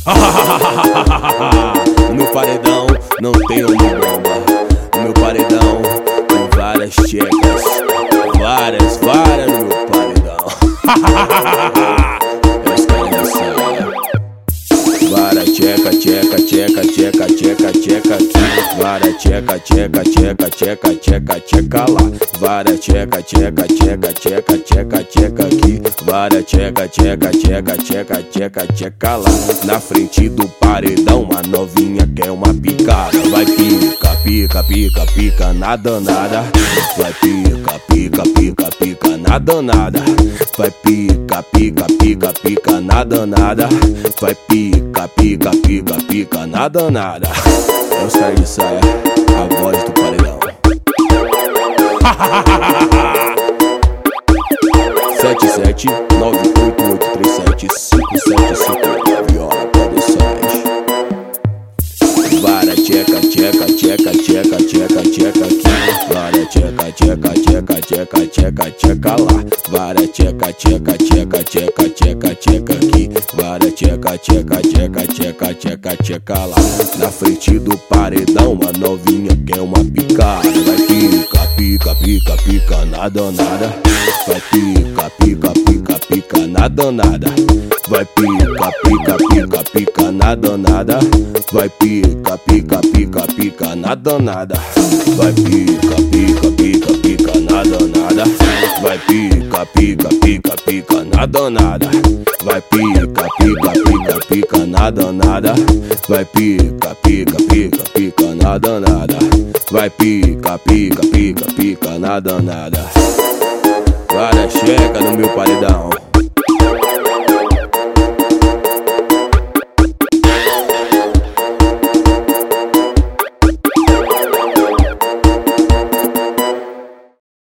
No meu paredão não tem homem bomba. No meu paredão tem várias tchecas. Várias no meu paredão. Os caras de saia. Vara tcheca aqui. Vara tcheca lá. Vara tcheca aqui. Vara tcheca lá. Na frente do paredão, a novinha quer uma picada. Vai pica na danada. Vai pica na danada. Vai pica na danada. Vai pica na danada. É os caras de saia, a voz do paredão. 77988375759 viola produções. Vara tcheca aqui. Vara tcheca lá. Vara tcheca aqui. Vara tcheca lá. Na frente do paredão, a novinha quer uma picada. Vai pica na danada. Vai pica na danada. Vai pica na danada. Vai pica na danada. Vai pica na danada. Vai pica na danada. Vai pica na danada. Vai pica na danada. Vai pica na danada. Várias checas no meu paredão.